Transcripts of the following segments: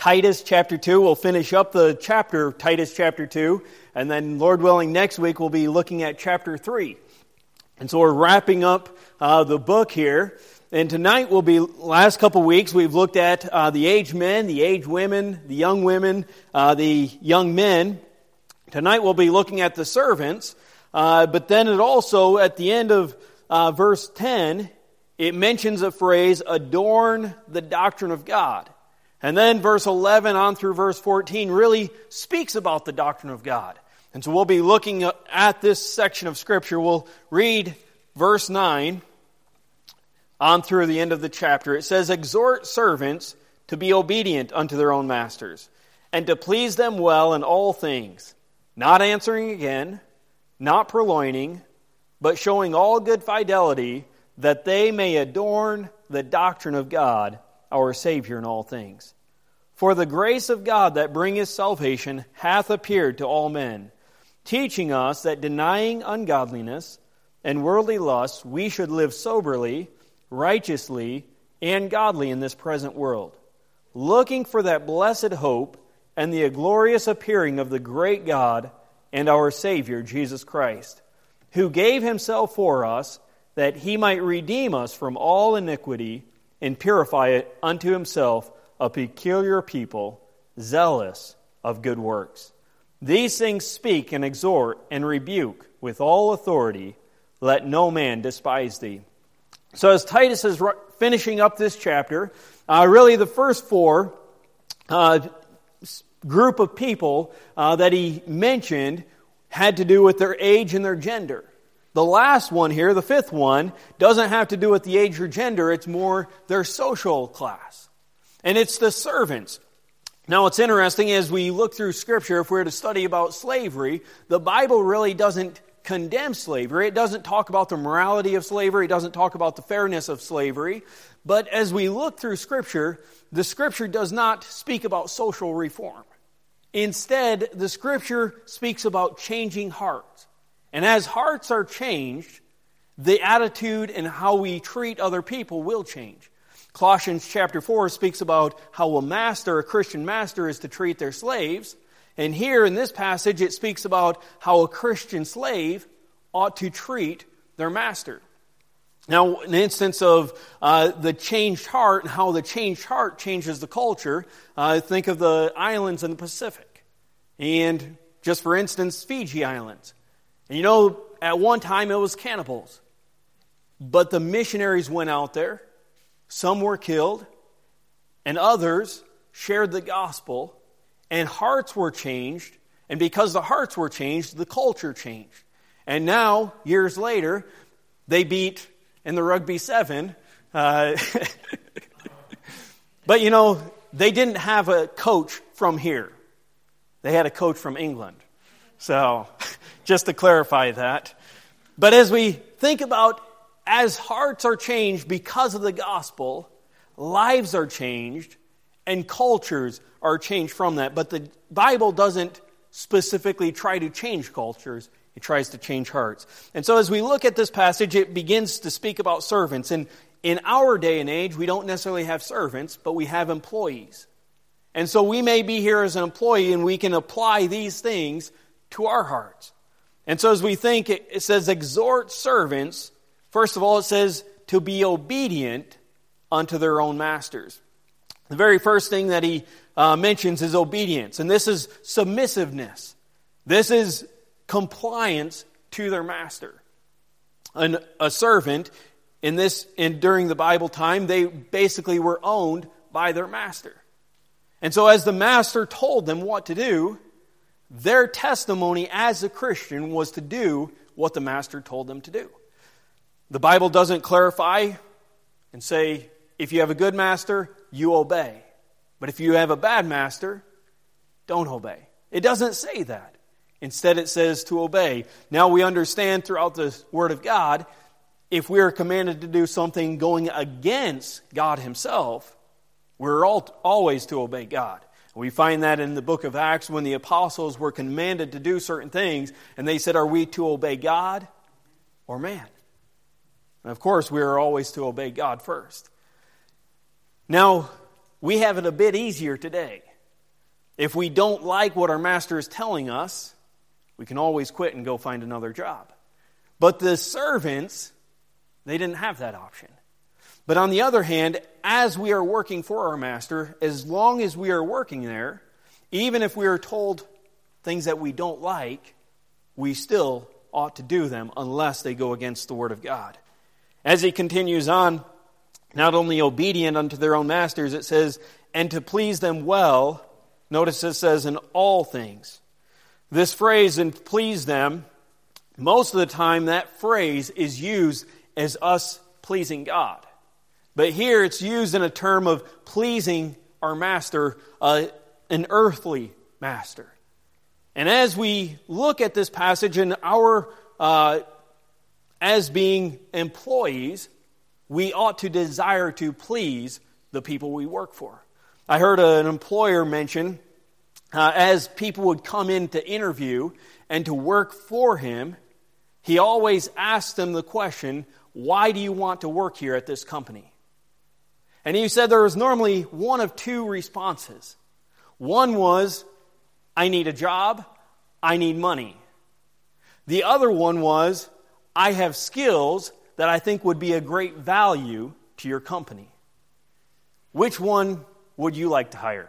Titus chapter 2. We'll finish up the chapter, Titus chapter 2, and then, Lord willing, next week we'll be looking at chapter 3. And so we're wrapping up the book here. And tonight will be, last couple weeks, we've looked at the aged men, the aged women, the young women, the young men. Tonight we'll be looking at the servants. But then it also, at the end of verse 10, it mentions a phrase, adorn the doctrine of God. And then verse 11 on through verse 14 really speaks about the doctrine of God. And so we'll be looking at this section of Scripture. We'll read verse 9 on through the end of the chapter. It says, exhort servants to be obedient unto their own masters, and to please them well in all things, not answering again, not purloining, but showing all good fidelity, that they may adorn the doctrine of God, our Savior in all things. For the grace of God that bringeth salvation hath appeared to all men, teaching us that denying ungodliness and worldly lusts, we should live soberly, righteously, and godly in this present world, looking for that blessed hope and the glorious appearing of the great God and our Savior, Jesus Christ, who gave himself for us, that he might redeem us from all iniquity and purify it unto himself a peculiar people, zealous of good works. These things speak and exhort and rebuke with all authority. Let no man despise thee. So as Titus is finishing up this chapter, really the first four group of people that he mentioned had to do with their age and their gender. The last one here, the fifth one, doesn't have to do with the age or gender. It's more their social class. And it's the servants. Now it's interesting, as we look through Scripture, if we're to study about slavery, the Bible really doesn't condemn slavery. It doesn't talk about the morality of slavery. It doesn't talk about the fairness of slavery. But as we look through Scripture, the Scripture does not speak about social reform. Instead, the Scripture speaks about changing hearts. And as hearts are changed, the attitude and how we treat other people will change. Colossians chapter 4 speaks about how a Christian master, is to treat their slaves. And here in this passage, it speaks about how a Christian slave ought to treat their master. Now, an instance of the changed heart and how the changed heart changes the culture, think of the islands in the Pacific. And just for instance, Fiji Islands. And you know, at one time it was cannibals. But the missionaries went out there. Some were killed. And others shared the gospel. And hearts were changed, and because the hearts were changed, the culture changed. And now, years later, they beat in the Rugby 7. But you know, they didn't have a coach from here. They had a coach from England. So, just to clarify that. But as we think about, as hearts are changed because of the gospel, lives are changed, and cultures are changed from that. But the Bible doesn't specifically try to change cultures. It tries to change hearts. And so as we look at this passage, it begins to speak about servants. And in our day and age, we don't necessarily have servants, but we have employees. And so we may be here as an employee, and we can apply these things to our hearts. And so as we think, it says, exhort servants. First of all, it says to be obedient unto their own masters. The very first thing that he mentions is obedience. And this is submissiveness. This is compliance to their master. A servant, during the Bible time, they basically were owned by their master. And so as the master told them what to do, their testimony as a Christian was to do what the master told them to do. The Bible doesn't clarify and say, if you have a good master, you obey. But if you have a bad master, don't obey. It doesn't say that. Instead, it says to obey. Now we understand throughout the Word of God, if we are commanded to do something going against God Himself, we're always to obey God. We find that in the book of Acts when the apostles were commanded to do certain things, and they said, are we to obey God or man? And of course, we are always to obey God first. Now, we have it a bit easier today. If we don't like what our master is telling us, we can always quit and go find another job. But the servants, they didn't have that option. But on the other hand, as we are working for our master, as long as we are working there, even if we are told things that we don't like, we still ought to do them unless they go against the Word of God. As he continues on, not only obedient unto their own masters, it says, and to please them well. Notice it says, in all things. This phrase, and please them, most of the time that phrase is used as us pleasing God. But here it's used in a term of pleasing our master, an earthly master. And as we look at this passage and our, as being employees, we ought to desire to please the people we work for. I heard an employer mention, as people would come in to interview and to work for him, he always asked them the question, why do you want to work here at this company? And he said there was normally one of two responses. One was, I need a job, I need money. The other one was, I have skills that I think would be a great value to your company. Which one would you like to hire?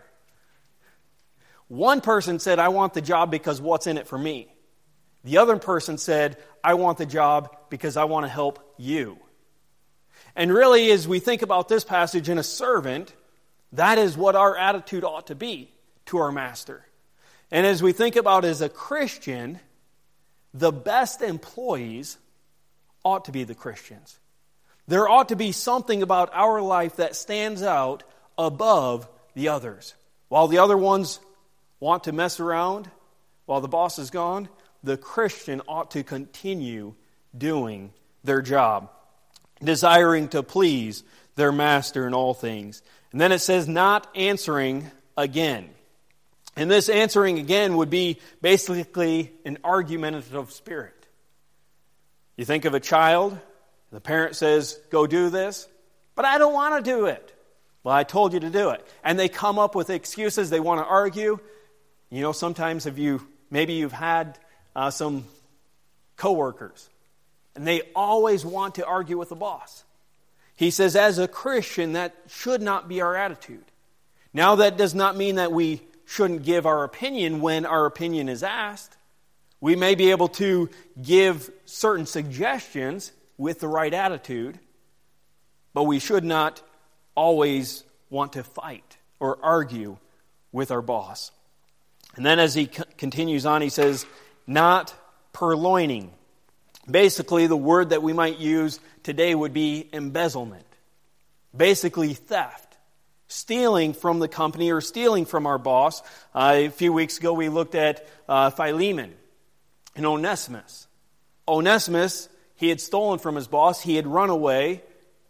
One person said, I want the job because what's in it for me. The other person said, I want the job because I want to help you. And really, as we think about this passage in a servant, that is what our attitude ought to be to our master. And as we think about as a Christian, the best employees ought to be the Christians. There ought to be something about our life that stands out above the others. While the other ones want to mess around, while the boss is gone, the Christian ought to continue doing their job, desiring to please their master in all things. And then it says, not answering again. And this answering again would be basically an argumentative spirit. You think of a child, the parent says, go do this, but I don't want to do it. Well, I told you to do it. And they come up with excuses, they want to argue. You know, sometimes maybe you've had some coworkers, and they always want to argue with the boss. He says, as a Christian, that should not be our attitude. Now, that does not mean that we shouldn't give our opinion when our opinion is asked. We may be able to give certain suggestions with the right attitude, but we should not always want to fight or argue with our boss. And then as he continues on, he says, not purloining. Basically, the word that we might use today would be embezzlement. Basically, theft. Stealing from the company or stealing from our boss. A few weeks ago, we looked at Philemon and Onesimus. Onesimus, he had stolen from his boss. He had run away,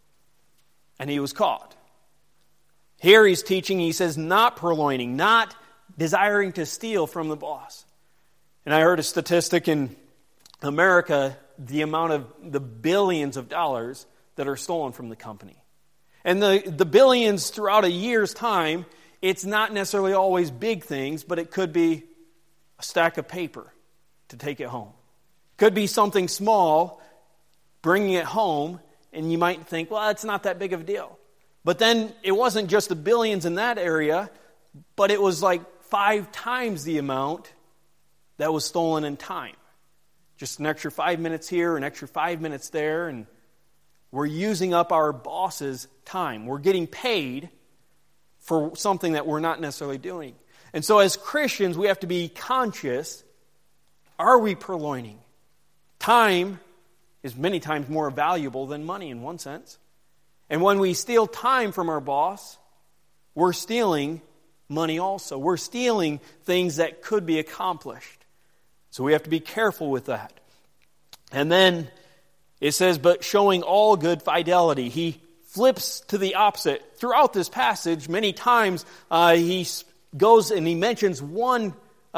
and he was caught. Here he's teaching, he says, not purloining, not desiring to steal from the boss. And I heard a statistic in America, the amount of the billions of dollars that are stolen from the company. And the billions throughout a year's time, it's not necessarily always big things, but it could be a stack of paper to take it home. Could be something small, bringing it home, and you might think, well, it's not that big of a deal. But then it wasn't just the billions in that area, but it was like 5 times the amount that was stolen in time. Just an extra 5 minutes here, an extra 5 minutes there, and we're using up our boss's time. We're getting paid for something that we're not necessarily doing. And so as Christians, we have to be conscious, are we purloining? Time is many times more valuable than money in one sense. And when we steal time from our boss, we're stealing money also. We're stealing things that could be accomplished. So we have to be careful with that. And then it says, but showing all good fidelity. He flips to the opposite. Throughout this passage, many times he goes and he mentions one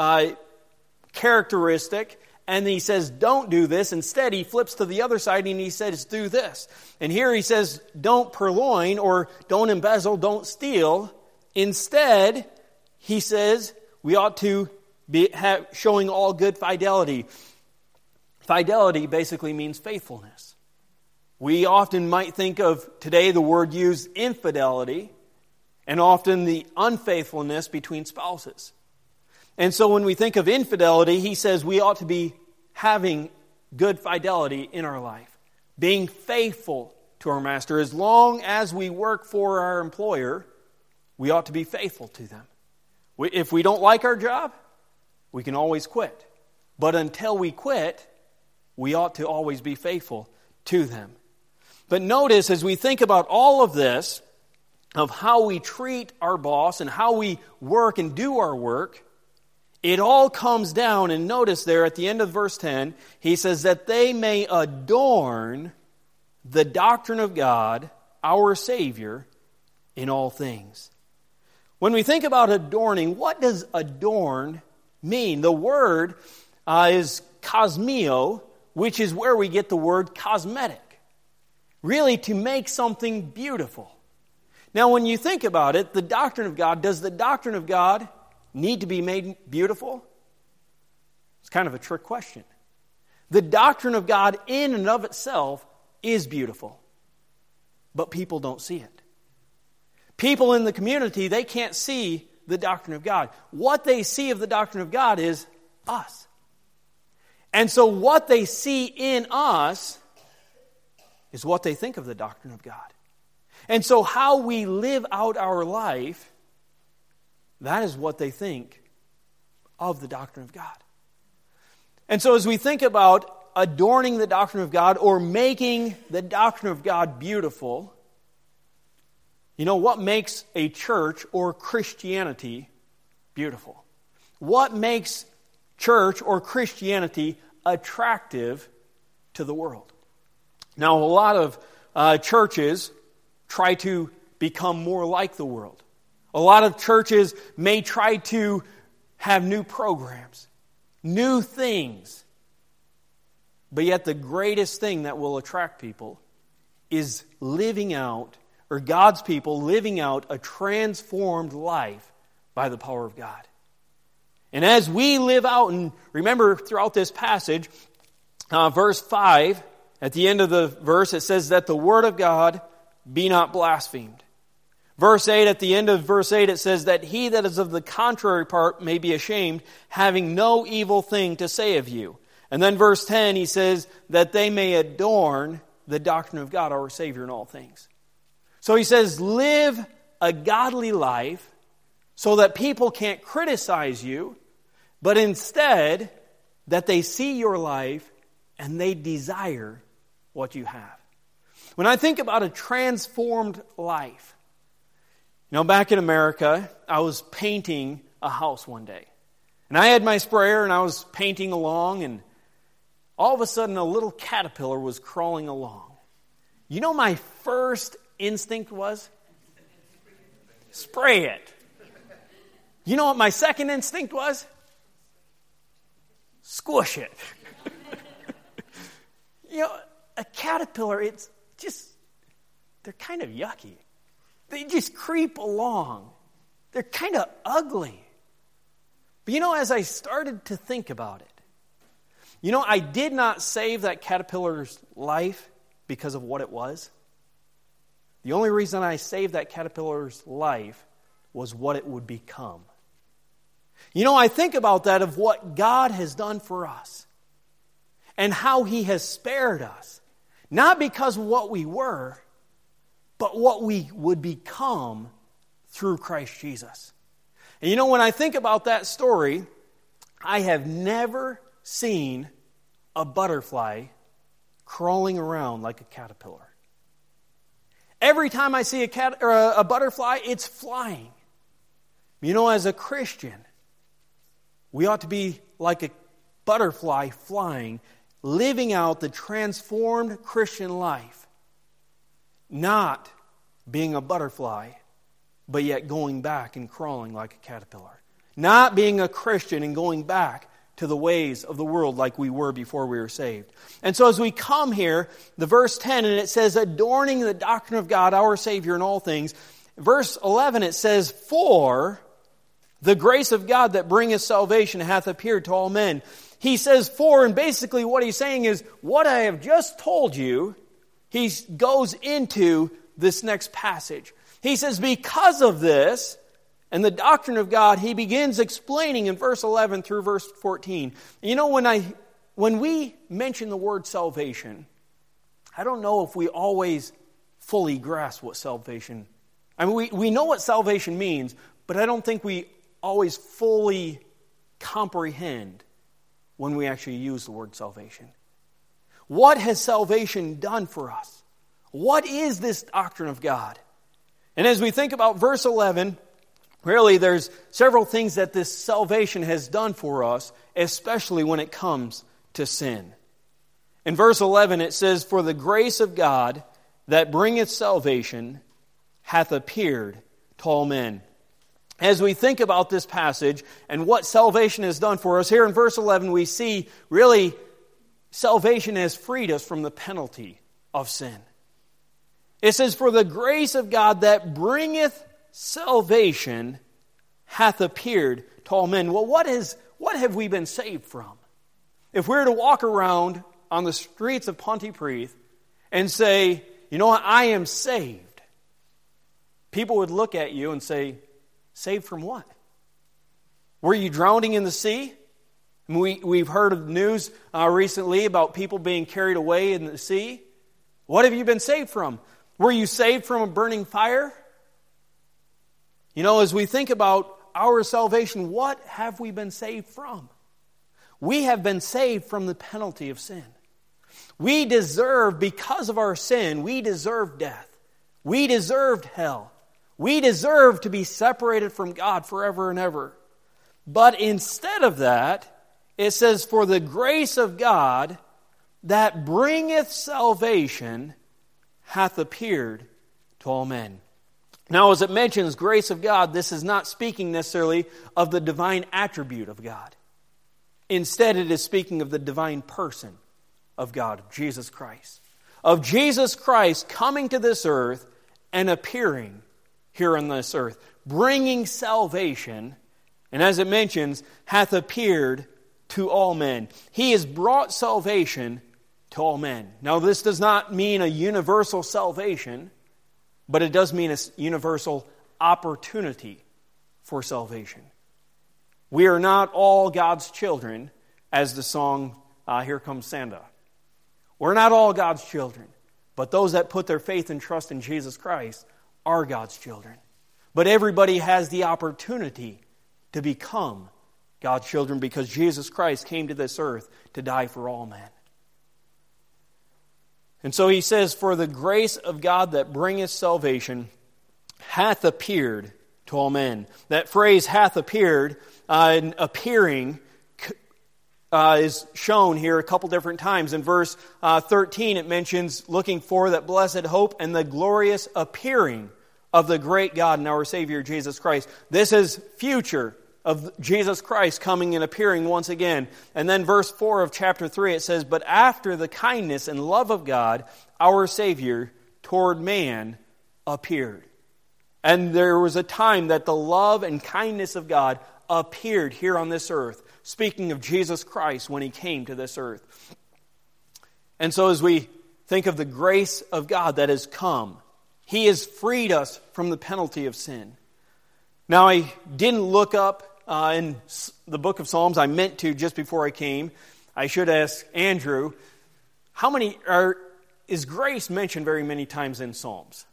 characteristic, and he says, don't do this. Instead, he flips to the other side and he says, do this. And here he says, don't purloin or don't embezzle, don't steal. Instead, he says, we ought to be showing all good fidelity. Fidelity basically means faithfulness. We often might think of today the word used infidelity, and often the unfaithfulness between spouses. And so when we think of infidelity, he says we ought to be having good fidelity in our life, being faithful to our master. As long as we work for our employer, we ought to be faithful to them. If we don't like our job, we can always quit. But until we quit, we ought to always be faithful to them. But notice, as we think about all of this, of how we treat our boss and how we work and do our work, it all comes down, and notice there at the end of verse 10, he says that they may adorn the doctrine of God, our Savior, in all things. When we think about adorning, what does adorn mean? The word is cosmeo, which is where we get the word cosmetic. Really, to make something beautiful. Now, when you think about it, the doctrine of God, does the doctrine of God need to be made beautiful? It's kind of a trick question. The doctrine of God in and of itself is beautiful, but people don't see it. People in the community, they can't see the doctrine of God. What they see of the doctrine of God is us. And so what they see in us is what they think of the doctrine of God. And so how we live out our life, that is what they think of the doctrine of God. And so as we think about adorning the doctrine of God or making the doctrine of God beautiful, you know, what makes a church or Christianity beautiful? What makes church or Christianity attractive to the world? Now, a lot of churches try to become more like the world. A lot of churches may try to have new programs, new things. But yet the greatest thing that will attract people is living out, or God's people living out a transformed life by the power of God. And as we live out, and remember throughout this passage, verse 5, at the end of the verse, it says that the word of God be not blasphemed. Verse 8, at the end of verse 8, it says that he that is of the contrary part may be ashamed, having no evil thing to say of you. And then verse 10, he says that they may adorn the doctrine of God, our Savior, in all things. So he says, live a godly life so that people can't criticize you, but instead that they see your life and they desire what you have. When I think about a transformed life, you know, back in America, I was painting a house one day. And I had my sprayer and I was painting along, and all of a sudden a little caterpillar was crawling along. You know, my first instinct was? Spray it. You know what my second instinct was? Squish it. You know, a caterpillar, it's just, they're kind of yucky. They just creep along. They're kind of ugly. But you know, as I started to think about it, you know, I did not save that caterpillar's life because of what it was. The only reason I saved that caterpillar's life was what it would become. You know, I think about that of what God has done for us and how He has spared us. Not because of what we were, but what we would become through Christ Jesus. And you know, when I think about that story, I have never seen a butterfly crawling around like a caterpillar. Every time I see a butterfly, it's flying. You know, as a Christian, we ought to be like a butterfly flying, living out the transformed Christian life. Not being a butterfly, but yet going back and crawling like a caterpillar. Not being a Christian and going back to the ways of the world like we were before we were saved. And so as we come here, the verse 10, and it says, adorning the doctrine of God, our Savior in all things. Verse 11, it says, for The grace of God that bringeth salvation hath appeared to all men. He says for, and basically what he's saying is, what I have just told you, he goes into this next passage. He says, because of this, and the doctrine of God, he begins explaining in verse 11 through verse 14. You know, when we mention the word salvation, I don't know if we always fully grasp what salvation, I mean, we know what salvation means, but I don't think we always fully comprehend when we actually use the word salvation. What has salvation done for us? What is this doctrine of God? And as we think about verse 11, really there's several things that this salvation has done for us, especially when it comes to sin. In verse 11 it says, for the grace of God that bringeth salvation hath appeared to all men. As we think about this passage and what salvation has done for us, here in verse 11 we see really salvation has freed us from the penalty of sin. It says, for the grace of God that bringeth salvation hath appeared to all men. Well, what have we been saved from? If we were to walk around on the streets of Pontypridd and say, you know what, I am saved, people would look at you and say, saved from what? Were you drowning in the sea? We've heard of news recently about people being carried away in the sea. What have you been saved from? Were you saved from a burning fire? You know, as we think about our salvation, what have we been saved from? We have been saved from the penalty of sin. We deserve, because of our sin, we deserve death. We deserved hell. We deserve to be separated from God forever and ever. But instead of that, it says, for the grace of God that bringeth salvation hath appeared to all men. Now, as it mentions grace of God, this is not speaking necessarily of the divine attribute of God. Instead, it is speaking of the divine person of God, Jesus Christ. Of Jesus Christ coming to this earth and appearing here on this earth, bringing salvation, and as it mentions, hath appeared to all men. He has brought salvation to all men. Now, this does not mean a universal salvation, but it does mean a universal opportunity for salvation. We are not all God's children, as the song, Here Comes Santa. We're not all God's children, but those that put their faith and trust in Jesus Christ are God's children. But everybody has the opportunity to become God's children because Jesus Christ came to this earth to die for all men. And so he says, for the grace of God that bringeth salvation hath appeared to all men. That phrase hath appeared, and appearing, is shown here a couple different times. In verse 13 it mentions looking for that blessed hope and the glorious appearing of the great God and our Savior Jesus Christ. This is future of Jesus Christ coming and appearing once again. And then verse 4 of chapter 3 it says, but after the kindness and love of God, our Savior toward man appeared. And there was a time that the love and kindness of God appeared here on this earth, speaking of Jesus Christ when He came to this earth. And so as we think of the grace of God that has come, He has freed us from the penalty of sin. Now, I didn't look up in the book of Psalms. I meant to just before I came. I should ask Andrew, is grace mentioned very many times in Psalms?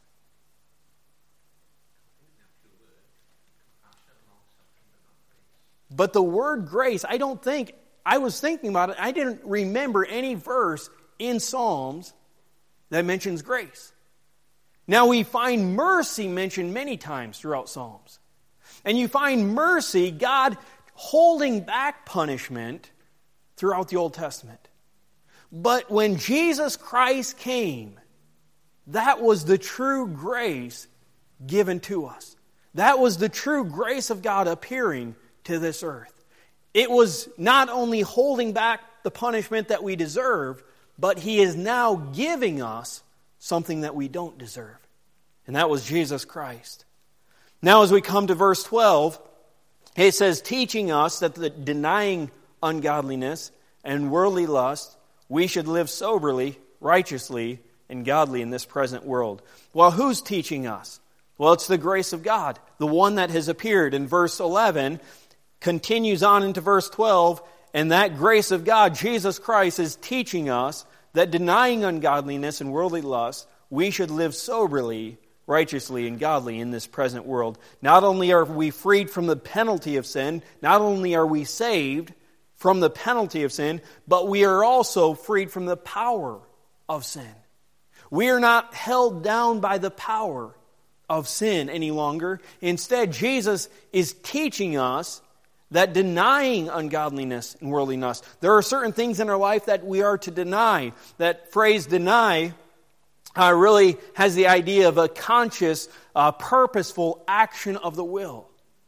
But the word grace, I was thinking about it, I didn't remember any verse in Psalms that mentions grace. Now we find mercy mentioned many times throughout Psalms. And you find mercy, God holding back punishment throughout the Old Testament. But when Jesus Christ came, that was the true grace given to us. That was the true grace of God appearing to this earth. It was not only holding back the punishment that we deserve, but He is now giving us something that we don't deserve. And that was Jesus Christ. Now as we come to verse 12, It says, teaching us that denying ungodliness and worldly lust, we should live soberly, righteously, and godly in this present world. Well, who's teaching us? Well, it's the grace of God, the one that has appeared. In verse 11, continues on into verse 12, and that grace of God, Jesus Christ, is teaching us that denying ungodliness and worldly lust, we should live soberly, righteously, and godly in this present world. Not only are we freed from the penalty of sin, not only are we saved from the penalty of sin, but we are also freed from the power of sin. We are not held down by the power of sin any longer. Instead, Jesus is teaching us that denying ungodliness and worldliness, there are certain things in our life that we are to deny. That phrase deny really has the idea of a conscious, purposeful action of the will.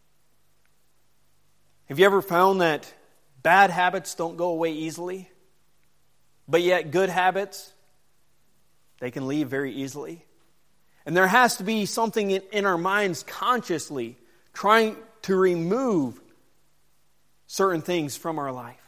Have you ever found that bad habits don't go away easily, but yet good habits, they can leave very easily? And there has to be something in our minds consciously trying to remove certain things from our life.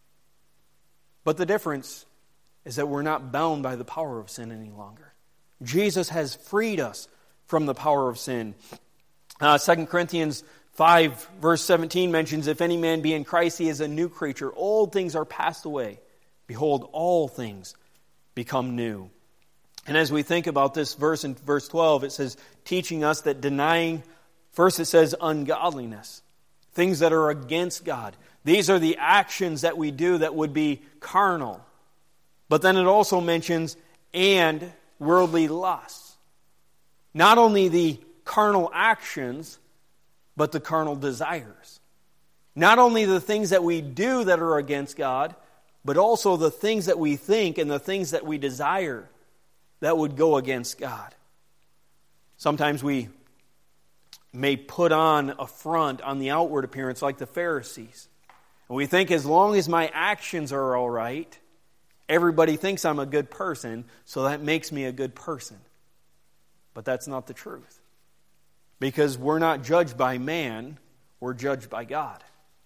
But the difference is that we're not bound by the power of sin any longer. Jesus has freed us from the power of sin. 2 Corinthians 5 verse 17 mentions, if any man be in Christ, he is a new creature. Old things are passed away. Behold, all things become new. And as we think about this verse in verse 12, it says, teaching us that denying, first it says ungodliness, things that are against God. These are the actions that we do that would be carnal. But then it also mentions, and worldly lusts. Not only the carnal actions, but the carnal desires. Not only the things that we do that are against God, but also the things that we think and the things that we desire that would go against God. Sometimes we may put on a front on the outward appearance like the Pharisees. And we think as long as my actions are all right, everybody thinks I'm a good person, so that makes me a good person. But that's not the truth. Because we're not judged by man, we're judged by God.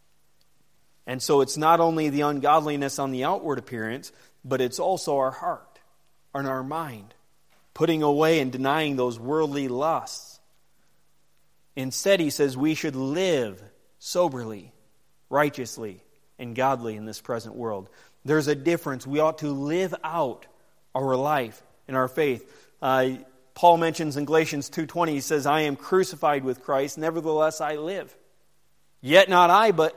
And so it's not only the ungodliness on the outward appearance, but it's also our heart and our mind, putting away and denying those worldly lusts. Instead, he says we should live soberly, righteously, and godly in this present world. There's a difference. We ought to live out our life and our faith. Paul mentions in Galatians 2:20, he says, I am crucified with Christ, nevertheless I live. Yet not I, but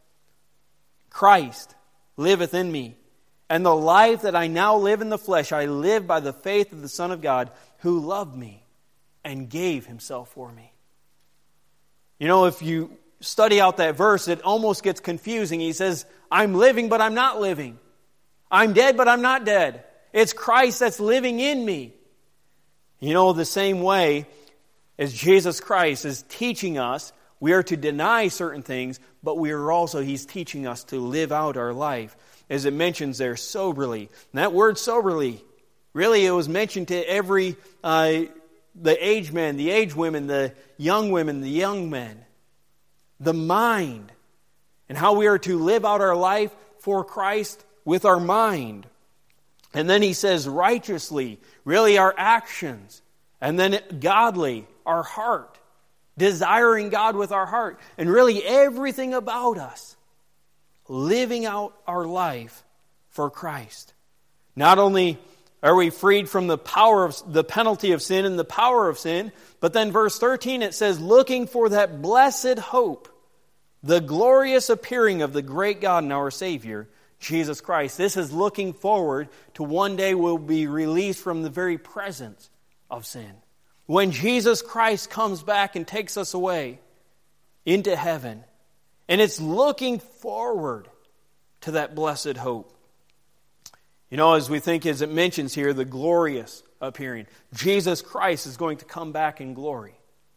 Christ liveth in me. And the life that I now live in the flesh, I live by the faith of the Son of God, who loved me and gave himself for me. You know, if you study out that verse, it almost gets confusing. He says, I'm living, but I'm not living. I'm dead, but I'm not dead. It's Christ that's living in me. You know, the same way as Jesus Christ is teaching us, we are to deny certain things, but he's teaching us to live out our life. As it mentions there, soberly. And that word soberly, really it was mentioned to every, the aged men, the aged women, the young women, the young men. The mind. And how we are to live out our life for Christ with our mind. And then he says righteously, really our actions. And then godly, our heart. Desiring God with our heart. And really everything about us. Living out our life for Christ. Not only are we freed from the power of the penalty of sin and the power of sin, but then verse 13 it says, looking for that blessed hope, the glorious appearing of the great God and our Savior, Jesus Christ. This is looking forward to one day we'll be released from the very presence of sin. When Jesus Christ comes back and takes us away into heaven. And it's looking forward to that blessed hope. You know, as we think, as it mentions here, the glorious appearing. Jesus Christ is going to come back in glory.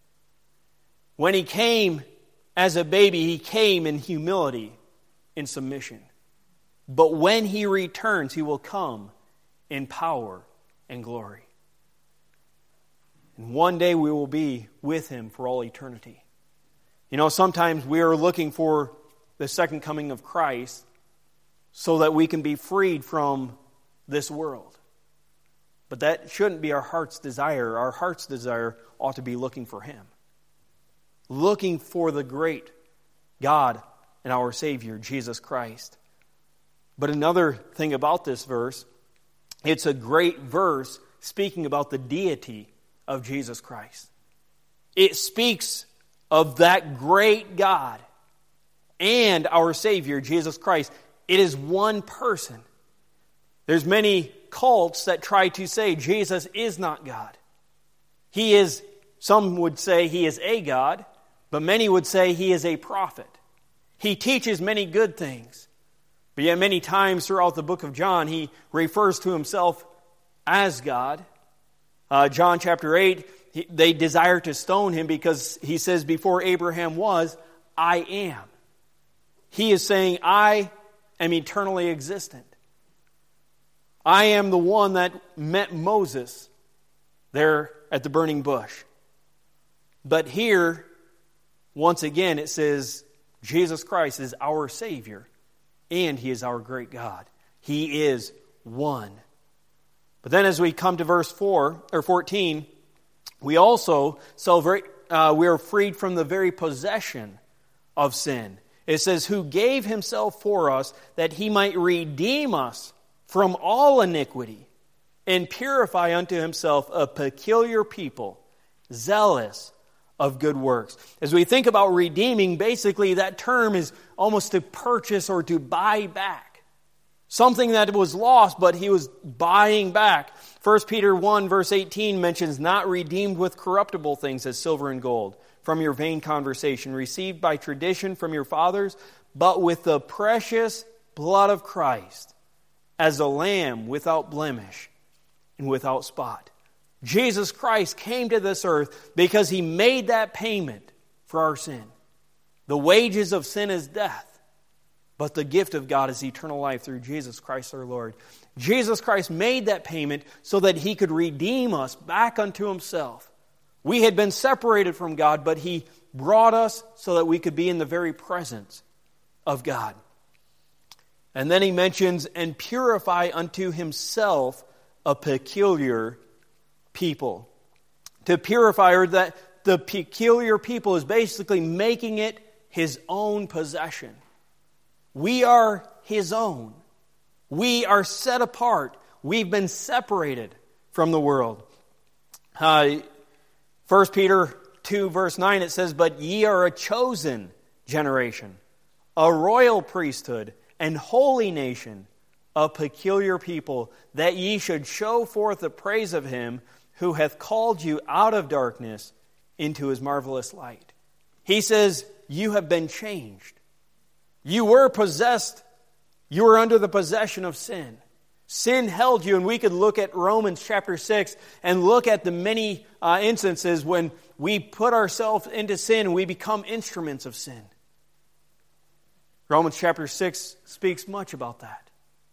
When he came as a baby, he came in humility, in submission. But when he returns, he will come in power and glory. And one day we will be with him for all eternity. Sometimes we are looking for the second coming of Christ so that we can be freed from this world. But that shouldn't be our heart's desire. Our heart's desire ought to be looking for Him. Looking for the great God and our Savior, Jesus Christ. But another thing about this verse, it's a great verse speaking about the deity of Jesus Christ. It speaks of that great God and our Savior, Jesus Christ. It is one person. There's many cults that try to say Jesus is not God. He is, some would say He is a God, but many would say He is a prophet. He teaches many good things. But yet many times throughout the book of John, He refers to Himself as God. John chapter 8, they desire to stone Him because He says, before Abraham was, I am. He is saying, I am eternally existent. I am the one that met Moses there at the burning bush. But here, once again, it says Jesus Christ is our Savior and He is our great God. He is one. But then as we come to verse 14, we also celebrate, we are freed from the very possession of sin. It says, who gave Himself for us that He might redeem us from all iniquity and purify unto Himself a peculiar people, zealous of good works. As we think about redeeming, basically that term is almost to purchase or to buy back. Something that was lost, but He was buying back. 1 Peter 1 verse 18 mentions, not redeemed with corruptible things as silver and gold, from your vain conversation, received by tradition from your fathers, but with the precious blood of Christ, as a lamb without blemish and without spot. Jesus Christ came to this earth because He made that payment for our sin. The wages of sin is death, but the gift of God is eternal life through Jesus Christ our Lord. Jesus Christ made that payment so that He could redeem us back unto Himself. We had been separated from God, but He brought us so that we could be in the very presence of God. And then He mentions, and purify unto Himself a peculiar people. To purify, or that the peculiar people is basically making it His own possession. We are His own. We are set apart. We've been separated from the world. 1 Peter 2 verse 9, it says, but ye are a chosen generation, a royal priesthood, and holy nation, a peculiar people, that ye should show forth the praise of Him who hath called you out of darkness into His marvelous light. He says, you have been changed. You were possessed. You were under the possession of sin. Sin held you, and we could look at Romans chapter 6 and look at the many instances when we put ourselves into sin and we become instruments of sin. Romans chapter 6 speaks much about that.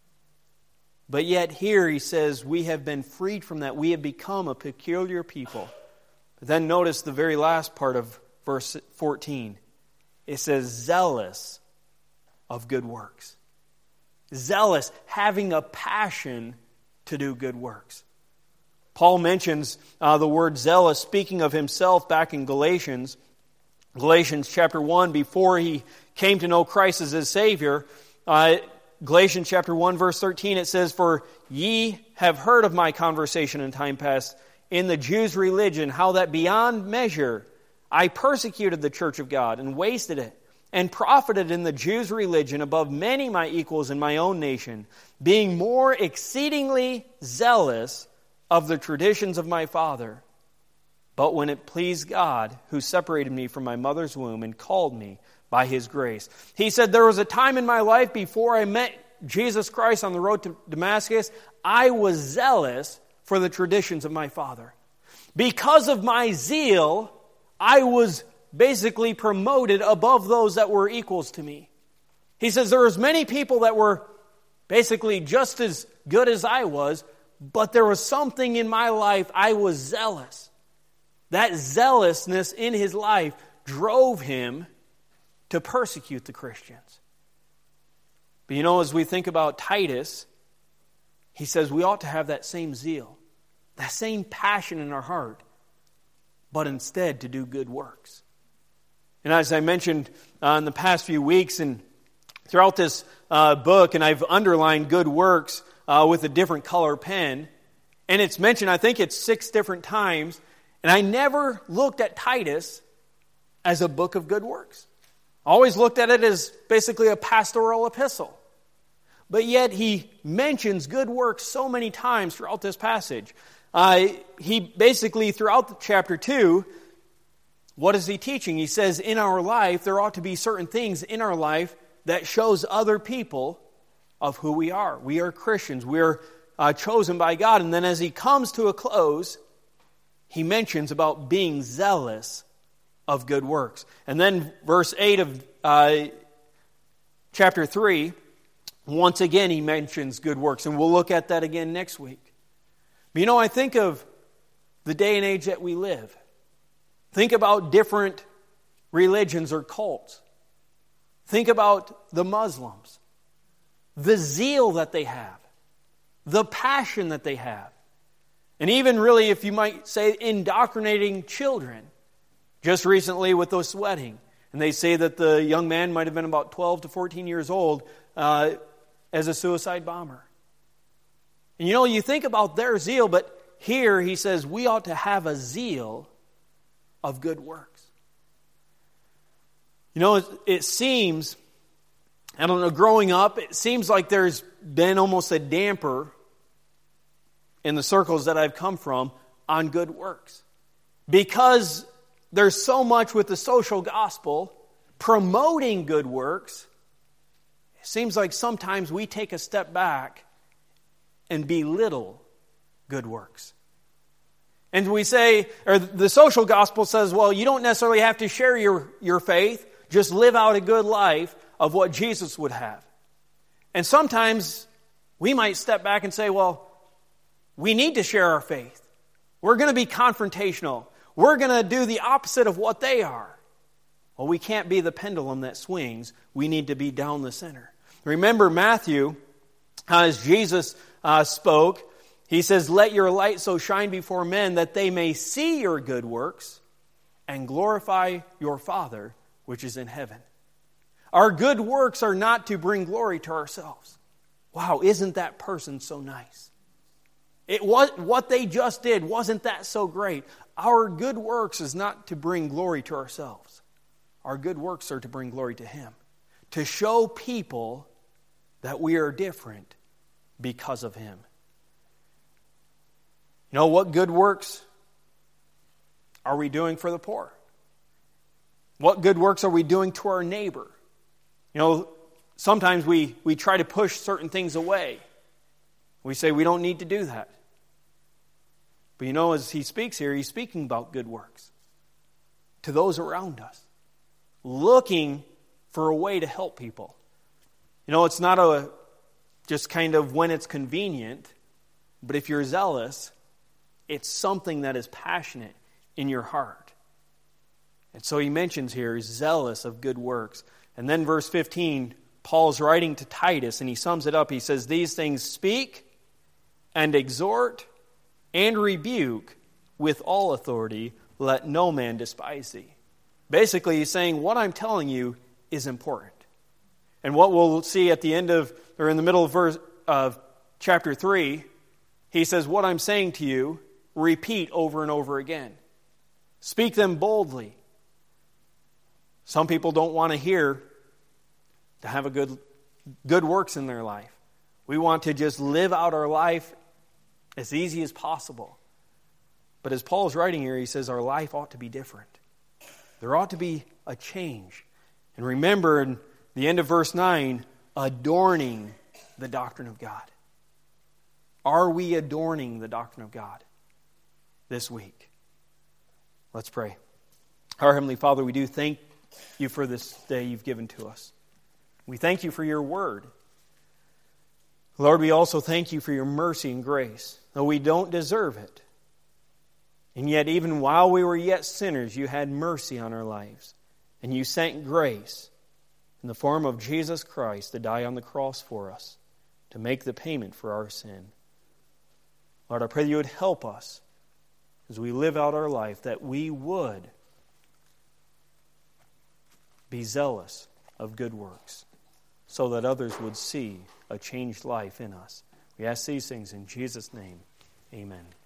But yet here he says we have been freed from that. We have become a peculiar people. But then notice the very last part of verse 14. It says, zealous of good works. Zealous, having a passion to do good works. Paul mentions the word zealous, speaking of himself back in Galatians. Galatians chapter 1, before he came to know Christ as his Savior, Galatians chapter 1 verse 13, it says, for ye have heard of my conversation in time past in the Jews' religion, how that beyond measure I persecuted the church of God and wasted it, and profited in the Jews' religion above many my equals in my own nation, being more exceedingly zealous of the traditions of my father. But when it pleased God, who separated me from my mother's womb and called me by His grace. He said, there was a time in my life before I met Jesus Christ on the road to Damascus, I was zealous for the traditions of my father. Because of my zeal, I was basically promoted above those that were equals to me. He says there was many people that were basically just as good as I was, but there was something in my life I was zealous. That zealousness in his life drove him to persecute the Christians. But as we think about Titus, he says we ought to have that same zeal, that same passion in our heart, but instead to do good works. And as I mentioned in the past few weeks and throughout this book, and I've underlined good works with a different color pen, and it's mentioned, I think it's 6 different times, and I never looked at Titus as a book of good works. I always looked at it as basically a pastoral epistle. But yet he mentions good works so many times throughout this passage. He basically, throughout chapter 2, what is he teaching? He says in our life, there ought to be certain things in our life that shows other people of who we are. We are Christians. We are chosen by God. And then as he comes to a close, he mentions about being zealous of good works. And then verse 8 of chapter 3, once again he mentions good works. And we'll look at that again next week. But I think of the day and age that we live. Think about different religions or cults. Think about the Muslims. The zeal that they have. The passion that they have. And even really, if you might say, indoctrinating children. Just recently with those wedding. And they say that the young man might have been about 12 to 14 years old as a suicide bomber. And you think about their zeal, but here he says we ought to have a zeal of good works. It seems, I don't know, growing up, it seems like there's been almost a damper in the circles that I've come from on good works. Because there's so much with the social gospel promoting good works, it seems like sometimes we take a step back and belittle good works. And we say, or the social gospel says, well, you don't necessarily have to share your faith, just live out a good life of what Jesus would have. And sometimes we might step back and say, well, we need to share our faith. We're going to be confrontational. We're going to do the opposite of what they are. Well, we can't be the pendulum that swings. We need to be down the center. Remember Matthew, as Jesus spoke, he says, let your light so shine before men that they may see your good works and glorify your Father which is in heaven. Our good works are not to bring glory to ourselves. Wow, isn't that person so nice? What they just did, wasn't that so great? Our good works is not to bring glory to ourselves. Our good works are to bring glory to Him. To show people that we are different because of Him. What good works are we doing for the poor? What good works are we doing to our neighbor? Sometimes we try to push certain things away. We say we don't need to do that. But as he speaks here, he's speaking about good works to those around us. Looking for a way to help people. It's not just kind of when it's convenient, but if you're zealous, it's something that is passionate in your heart. And so he mentions here, zealous of good works. And then verse 15, Paul's writing to Titus, and he sums it up. He says, these things speak and exhort and rebuke with all authority. Let no man despise thee. Basically, he's saying, what I'm telling you is important. And what we'll see at the end of, or in the middle of chapter 3, he says, what I'm saying to you, repeat over and over again. Speak them boldly. Some people don't want to hear to have a good works in their life. We want to just live out our life as easy as possible. But as Paul's writing here, he says our life ought to be different. There ought to be a change. And remember in the end of verse 9, adorning the doctrine of God. Are we adorning the doctrine of God this week? Let's pray. Our Heavenly Father, we do thank you for this day you've given to us. We thank you for your word. Lord, we also thank you for your mercy and grace, though we don't deserve it. And yet, even while we were yet sinners, you had mercy on our lives. And you sent grace in the form of Jesus Christ to die on the cross for us, to make the payment for our sin. Lord, I pray that you would help us as we live out our life, that we would be zealous of good works, so that others would see a changed life in us. We ask these things in Jesus' name. Amen.